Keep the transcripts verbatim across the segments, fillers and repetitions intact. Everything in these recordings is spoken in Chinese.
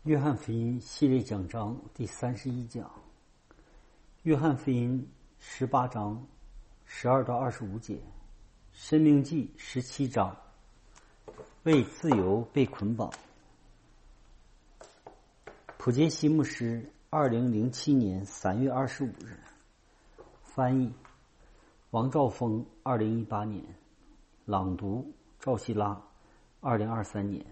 约翰福音系列讲章第三十一讲，约翰福音十八章十二到二十五节，申命记十七章，为自由被捆绑。普杰西牧师二零零七年三月二十五日，翻译王兆峰二零一八年，朗读赵希拉二零二三年。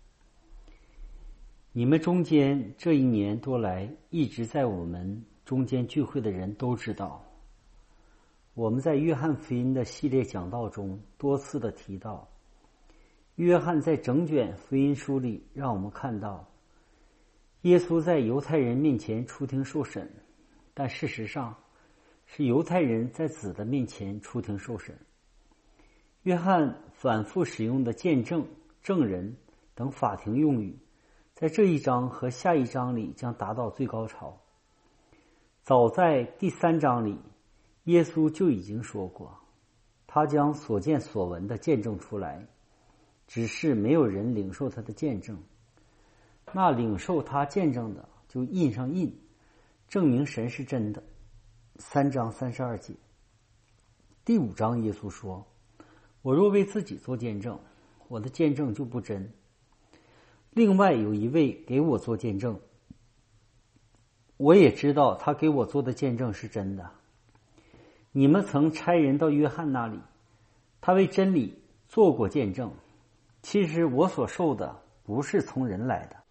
你们中间这一年多来一直在我们中间聚会的人都知道，我们在约翰福音的系列讲道中多次的提到，约翰在整卷福音书里让我们看到耶稣在犹太人面前出庭受审，但事实上是犹太人在子的面前出庭受审。约翰反复使用的见证、证人等法庭用语在这一章和下一章里将达到最高潮。早在第三章里，耶稣就已经说过，他将所见所闻的见证出来，只是没有人领受他的见证。那领受他见证的就印上印，证明神是真的。三章三十二节。第五章耶稣说，我若为自己做见证，我的见证就不真。另外有一位给我做见证，我也知道他给我做的见证是真的。你们曾差人到约翰那里，他为真理做过见证。其实我所受的不是从人来的。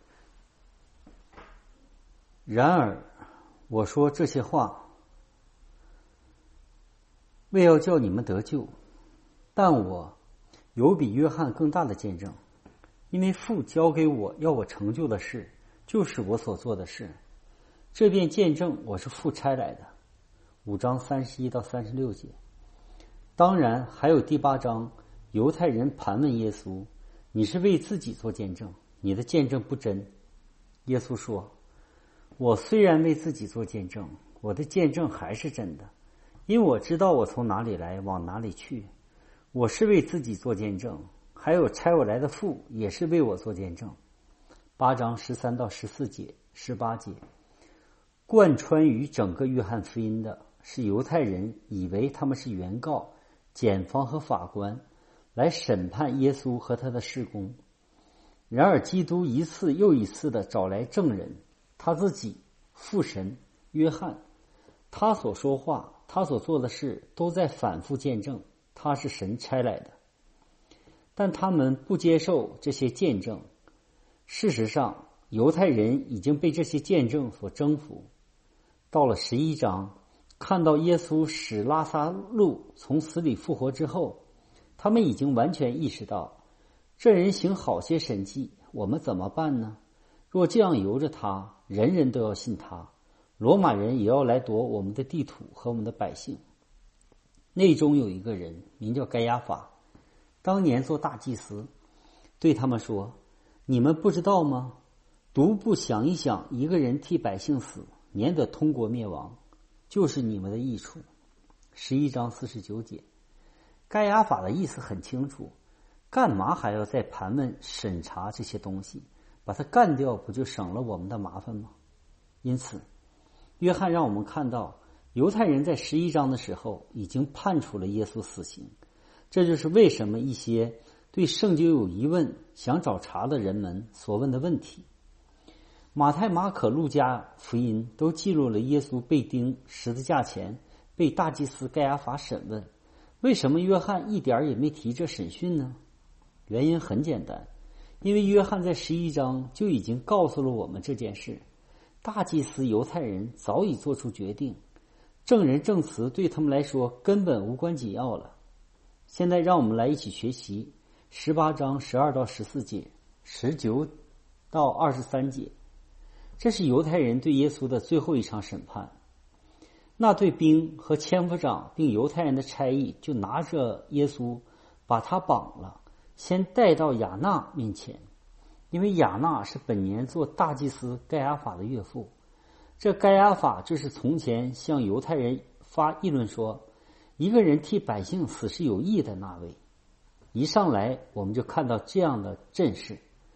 然而我说这些话，为要叫你们得救，但我有比约翰更大的见证。因为父交给我要我成就的事，就是我所做的事，这便见证我是父差来的。五章三十一到三十六节。当然还有第八章，犹太人盘问耶稣，你是为自己做见证，你的见证不真。耶稣说，我虽然为自己做见证，我的见证还是真的，因为我知道我从哪里来，往哪里去。我是为自己做见证，还有差我来的父也是为我做见证。八章十三到十四节、十八节。贯穿于整个约翰福音的是犹太人以为他们是原告、检方和法官，来审判耶稣和他的事工。然而基督一次又一次地找来证人，他自己、父神、约翰，他所说话、他所做的事都在反复见证他是神差来的。但他们不接受这些见证。事实上，犹太人已经被这些见证所征服。到了十一章，看到耶稣使拉撒路从死里复活之后，他们已经完全意识到，这人行好些神迹，我们怎么办呢？若这样由着他，人人都要信他，罗马人也要来夺我们的地土和我们的百姓。内中有一个人名叫该亚法，当年做大祭司，对他们说，你们不知道吗？独不想一想，一个人替百姓死，免得通国灭亡，就是你们的益处。十一章四十九节。该亚法的意思很清楚，干嘛还要再盘问审查这些东西？把他干掉不就省了我们的麻烦吗？因此约翰让我们看到，犹太人在十一章的时候已经判处了耶稣死刑。这就是为什么一些对圣经有疑问、想找茬的人们所问的问题。马太、马可、路加福音都记录了耶稣被钉十字架前被大祭司该亚法审问，为什么约翰一点也没提这审讯呢？原因很简单，因为约翰在十一章就已经告诉了我们这件事。大祭司犹太人早已做出决定，证人证词对他们来说根本无关紧要了。现在让我们来一起学习十八章十二到十四节、十九到二十三节。这是犹太人对耶稣的最后一场审判。那队兵和千夫长并犹太人的差役就拿着耶稣，把他绑了，先带到亚那面前，因为亚那是本年做大祭司该亚法的岳父。这该亚法就是从前向犹太人发议论说，一个人替百姓死是有益的那位。一上来我们就看到这样的阵势，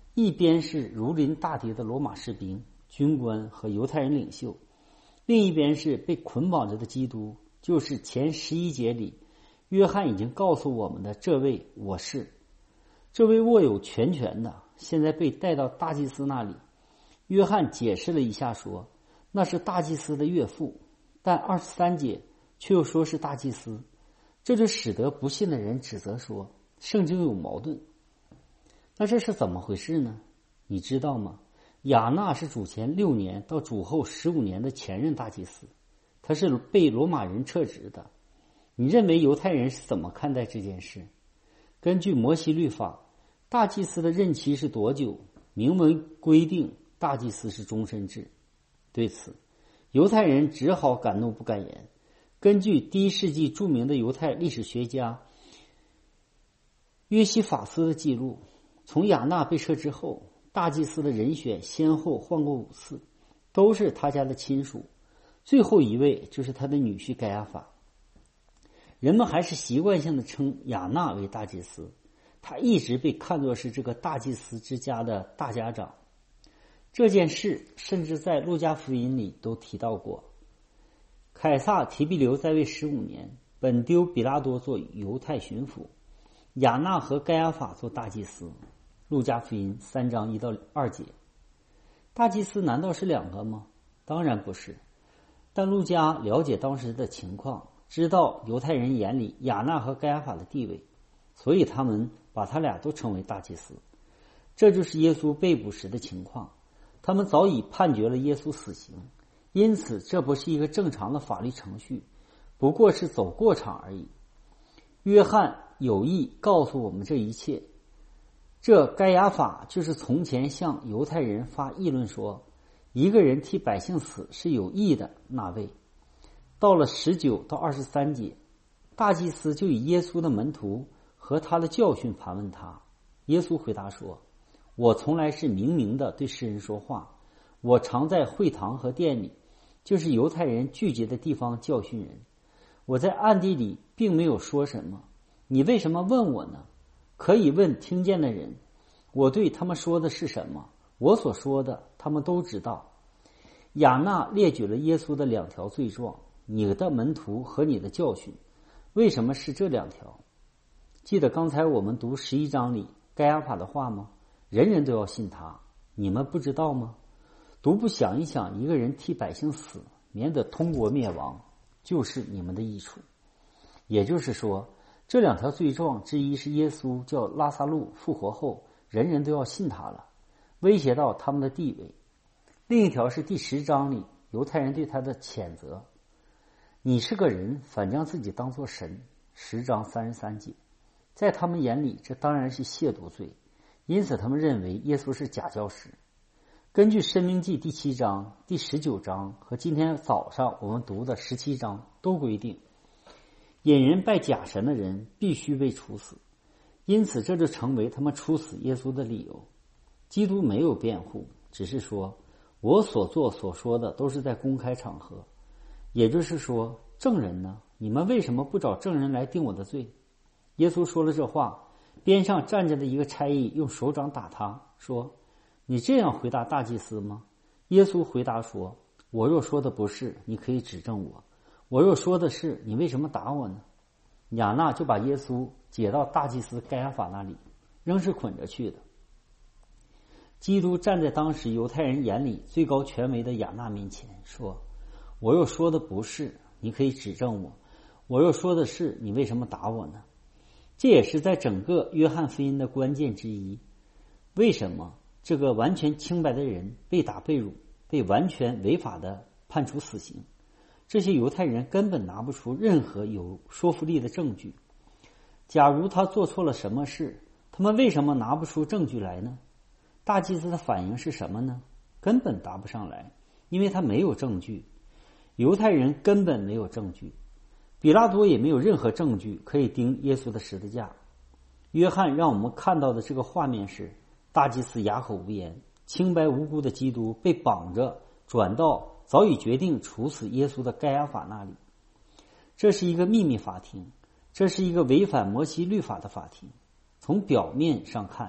一边是如临大敌的罗马士兵、军官和犹太人领袖，另一边是被捆绑着的基督，就是前十一节里约翰已经告诉我们的这位我是。这位握有全权的现在被带到大祭司那里。约翰解释了一下说那是大祭司的岳父，但二十三节却又说是大祭司，这就使得不信的人指责说圣经有矛盾。那这是怎么回事呢？你知道吗？亚那是主前六年到主后十五年的前任大祭司，他是被罗马人撤职的。你认为犹太人是怎么看待这件事？根据摩西律法，大祭司的任期是多久？明文规定大祭司是终身制。对此，犹太人只好敢怒不敢言。根据第一世纪著名的犹太历史学家约西法斯的记录，从亚那被撤之后，大祭司的人选先后换过五次，都是他家的亲属，最后一位就是他的女婿该亚法。人们还是习惯性的称亚那为大祭司，他一直被看作是这个大祭司之家的大家长。这件事甚至在路加福音里都提到过。凯撒提庇留在位十五年，本丢比拉多做犹太巡抚，亚那和该亚法做大祭司。路加福音三章一到二节。大祭司难道是两个吗？当然不是。但路加了解当时的情况，知道犹太人眼里亚那和该亚法的地位，所以他们把他俩都称为大祭司。这就是耶稣被捕时的情况，他们早已判决了耶稣死刑，因此这不是一个正常的法律程序，不过是走过场而已。约翰有意告诉我们这一切。这该亚法就是从前向犹太人发议论说一个人替百姓死是有益的那位。到了十九到二十三节，大祭司就以耶稣的门徒和他的教训盘问他。耶稣回答说，我从来是明明的对世人说话，我常在会堂和殿里，就是犹太人聚集的地方教训人，我在暗地里并没有说什么，你为什么问我呢？可以问听见的人，我对他们说的是什么，我所说的他们都知道。亚那列举了耶稣的两条罪状，你的门徒和你的教训。为什么是这两条？记得刚才我们读十一章里该亚法的话吗？人人都要信他，你们不知道吗？独不想一想，一个人替百姓死，免得通国灭亡，就是你们的益处。也就是说，这两条罪状之一是耶稣叫拉撒路复活后，人人都要信他了，威胁到他们的地位。另一条是第十章里犹太人对他的谴责，你是个人，反将自己当作神。十章三十三节，在他们眼里，这当然是亵渎罪，因此他们认为耶稣是假教师。根据申命记第七章、第十九章和今天早上我们读的十七章都规定，引人拜假神的人必须被处死，因此这就成为他们处死耶稣的理由。基督没有辩护，只是说我所做所说的都是在公开场合。也就是说，证人呢？你们为什么不找证人来定我的罪？耶稣说了这话，边上站着的一个差役用手掌打他，说，你这样回答大祭司吗？耶稣回答说，我若说的不是，你可以指正我，我若说的是，你为什么打我呢？亚那就把耶稣解到大祭司该亚法那里，仍是捆着去的。基督站在当时犹太人眼里最高权威的亚那面前，说，我若说的不是，你可以指正我，我若说的是，你为什么打我呢？这也是在整个约翰福音的关键之一。为什么这个完全清白的人被打被辱，被完全违法的判处死刑？这些犹太人根本拿不出任何有说服力的证据。假如他做错了什么事，他们为什么拿不出证据来呢？大祭司的反应是什么呢？根本答不上来，因为他没有证据。犹太人根本没有证据，比拉多也没有任何证据可以钉耶稣的十字架。约翰让我们看到的这个画面是，大祭司哑口无言，清白无辜的基督被绑着转到早已决定处死耶稣的该亚法那里。这是一个秘密法庭，这是一个违反摩西律法的法庭。从表面上看，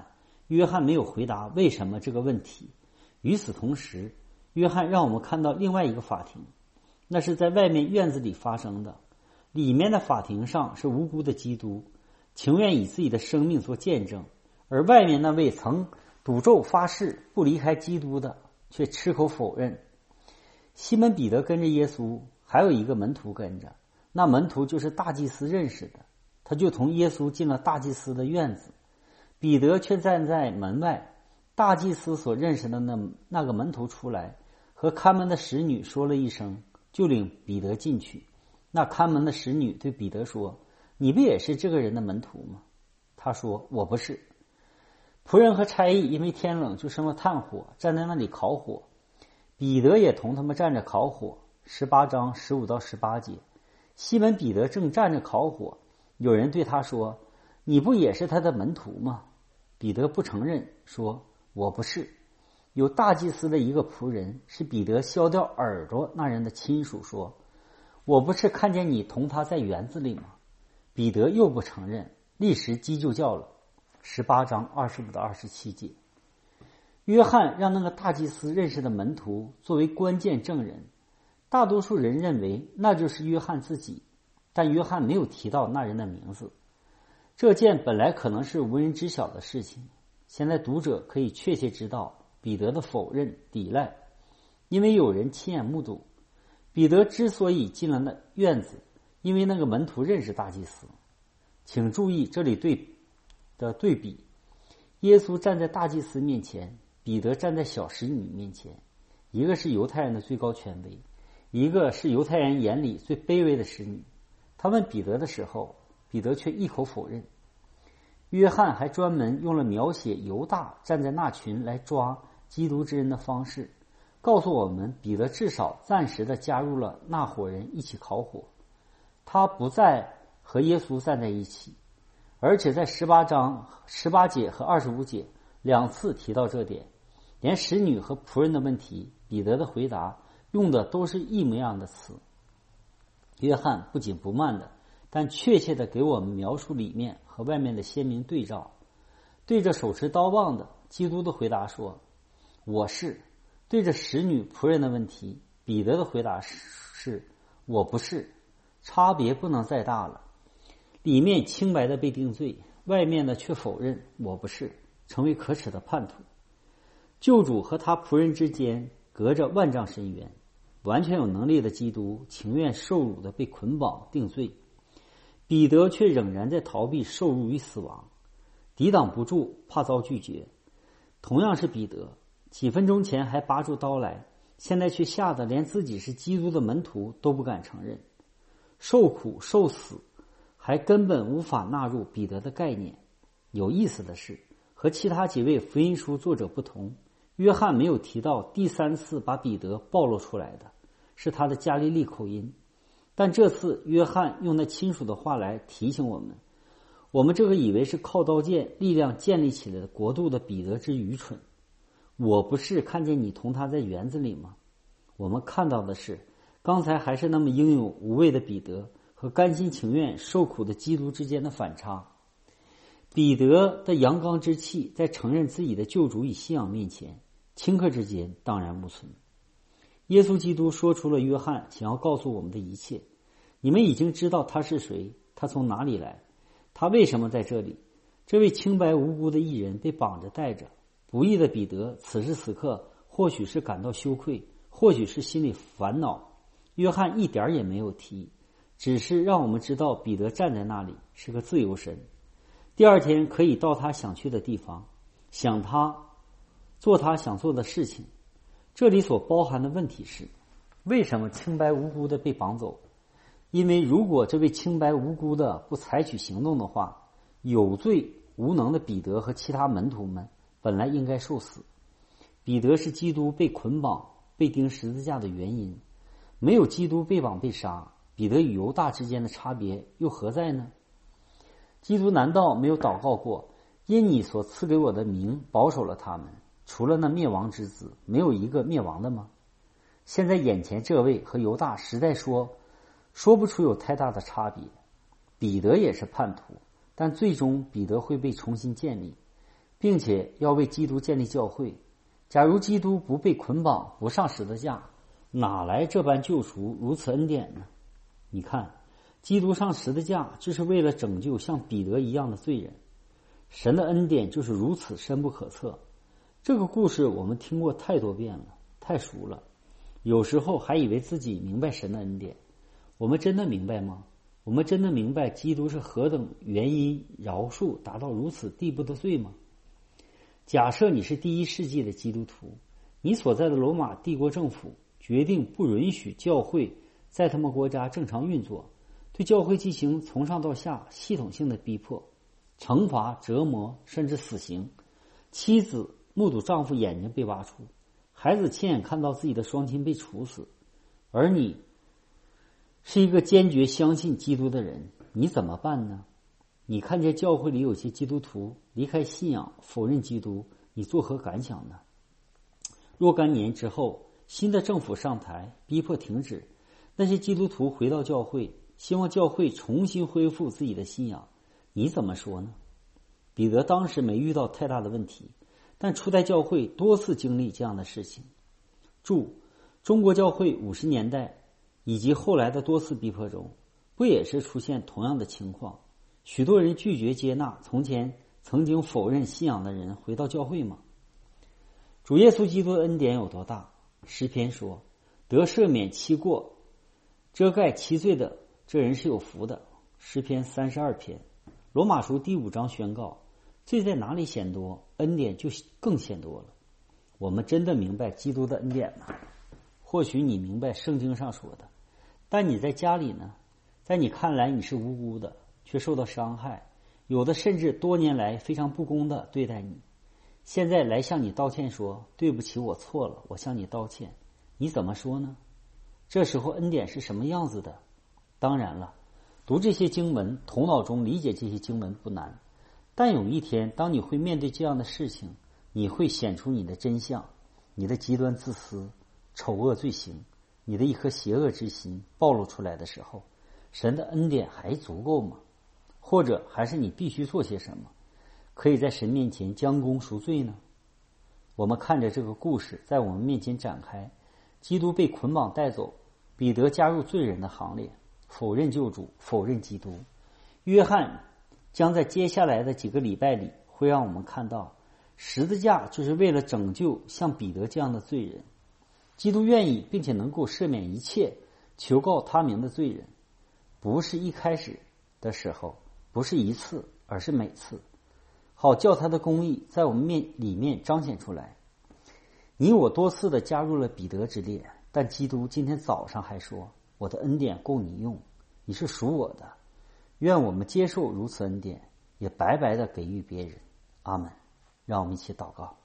约翰没有回答为什么这个问题。与此同时，约翰让我们看到另外一个法庭，那是在外面院子里发生的。里面的法庭上是无辜的基督，情愿以自己的生命做见证，而外面那位曾赌咒发誓不离开基督的，却矢口否认。西门彼得跟着耶稣，还有一个门徒跟着，那门徒就是大祭司认识的，他就同耶稣进了大祭司的院子。彼得却站在门外，大祭司所认识的那那个门徒出来，和看门的使女说了一声，就领彼得进去。那看门的使女对彼得说：你不也是这个人的门徒吗？他说：我不是。仆人和差役因为天冷就生了炭火，站在那里烤火，彼得也同他们站着烤火。十八章十五到十八节，西门彼得正站着烤火，有人对他说：你不也是他的门徒吗？彼得不承认，说：我不是。有大祭司的一个仆人，是彼得削掉耳朵那人的亲属，说：我不是看见你同他在园子里吗？彼得又不承认，立时鸡就叫了。十八章二十五到二十七节，约翰让那个大祭司认识的门徒作为关键证人，大多数人认为那就是约翰自己，但约翰没有提到那人的名字。这件本来可能是无人知晓的事情，现在读者可以确切知道彼得的否认抵赖，因为有人亲眼目睹。彼得之所以进了那院子，因为那个门徒认识大祭司。请注意这里对的对比，耶稣站在大祭司面前，彼得站在小使女面前，一个是犹太人的最高权威，一个是犹太人眼里最卑微的使女。他问彼得的时候，彼得却一口否认。约翰还专门用了描写犹大站在那群来抓基督之人的方式，告诉我们彼得至少暂时的加入了那伙人一起烤火，他不再和耶稣站在一起，而且在十八章十八节和二十五节两次提到这点。连使女和仆人的问题，彼得的回答用的都是一模一样的词。约翰不紧不慢的，但确切的给我们描述里面和外面的鲜明对照。对着手持刀棒的基督的回答说：我是。对着使女仆人的问题，彼得的回答是：我不是。差别不能再大了，里面清白的被定罪，外面的却否认我不是，成为可耻的叛徒。救主和他仆人之间隔着万丈深渊，完全有能力的基督情愿受辱的被捆绑定罪，彼得却仍然在逃避受辱与死亡，抵挡不住，怕遭拒绝。同样是彼得，几分钟前还拔出刀来，现在却吓得连自己是基督的门徒都不敢承认。受苦受死还根本无法纳入彼得的概念。有意思的是，和其他几位福音书作者不同，约翰没有提到第三次把彼得暴露出来的是他的加利利口音，但这次约翰用那亲属的话来提醒我们，我们这个以为是靠刀剑力量建立起来的国度的彼得之愚蠢。我不是看见你同他在园子里吗？我们看到的是刚才还是那么英勇无畏的彼得和甘心情愿受苦的基督之间的反差。彼得的阳刚之气在承认自己的救主与信仰面前，顷刻之间荡然无存。耶稣基督说出了约翰想要告诉我们的一切，你们已经知道他是谁，他从哪里来，他为什么在这里。这位清白无辜的义人被绑着带着，不义的彼得此时此刻或许是感到羞愧，或许是心里烦恼，约翰一点也没有提，只是让我们知道彼得站在那里是个自由身，第二天可以到他想去的地方，想他做他想做的事情。这里所包含的问题是，为什么清白无辜的被绑走？因为如果这位清白无辜的不采取行动的话，有罪无能的彼得和其他门徒们本来应该受死。彼得是基督被捆绑被钉十字架的原因，没有基督被绑被杀，彼得与犹大之间的差别又何在呢？基督难道没有祷告过，因你所赐给我的名保守了他们，除了那灭亡之子，没有一个灭亡的吗？现在眼前这位和犹大实在说说不出有太大的差别。彼得也是叛徒，但最终彼得会被重新建立。 并且要为基督建立教会。假如基督不被捆绑，不上十字架，哪来这般救赎，如此恩典呢？你看，基督上十字架就是为了拯救像彼得一样的罪人。神的恩典就是如此深不可测。这个故事我们听过太多遍了，太熟了，有时候还以为自己明白神的恩典。我们真的明白吗？我们真的明白基督是何等原因饶恕达到如此地步的罪吗？假设你是第一世纪的基督徒，你所在的罗马帝国政府决定不允许教会在他们国家正常运作，对教会进行从上到下系统性的逼迫、惩罚、折磨，甚至死刑。妻子目睹丈夫眼睛被挖出，孩子亲眼看到自己的双亲被处死，而你是一个坚决相信基督的人，你怎么办呢？你看见教会里有些基督徒离开信仰，否认基督，你作何感想呢？若干年之后，新的政府上台，逼迫停止，那些基督徒回到教会，希望教会重新恢复自己的信仰，你怎么说呢？彼得当时没遇到太大的问题，但初代教会多次经历这样的事情。注：中国教会五十年代以及后来的多次逼迫中，不也是出现同样的情况？许多人拒绝接纳从前曾经否认信仰的人回到教会吗？主耶稣基督的恩典有多大？诗篇说，得赦免其过，遮盖其罪的，这人是有福的。诗篇三十二篇。罗马书第五章宣告，罪在哪里显多，恩典就更显多了。我们真的明白基督的恩典吗？或许你明白圣经上说的，但你在家里呢？在你看来你是无辜的，却受到伤害，有的甚至多年来非常不公的对待你，现在来向你道歉说，对不起，我错了，我向你道歉。你怎么说呢？这时候恩典是什么样子的？当然了，读这些经文，头脑中理解这些经文不难，但有一天当你会面对这样的事情，你会显出你的真相，你的极端自私、丑恶罪行，你的一颗邪恶之心暴露出来的时候，神的恩典还足够吗？或者还是你必须做些什么，可以在神面前将功赎罪呢？我们看着这个故事在我们面前展开，基督被捆绑带走，彼得加入罪人的行列，否认救主，否认基督。约翰将在接下来的几个礼拜里会让我们看到，十字架就是为了拯救像彼得这样的罪人。基督愿意并且能够赦免一切求告他名的罪人，不是一开始的时候，不是一次，而是每次，好叫他的公义在我们面里面彰显出来。你我多次的加入了彼得之列，但基督今天早上还说，我的恩典够你用，你是属我的。愿我们接受如此恩典，也白白的给予别人。阿们。让我们一起祷告。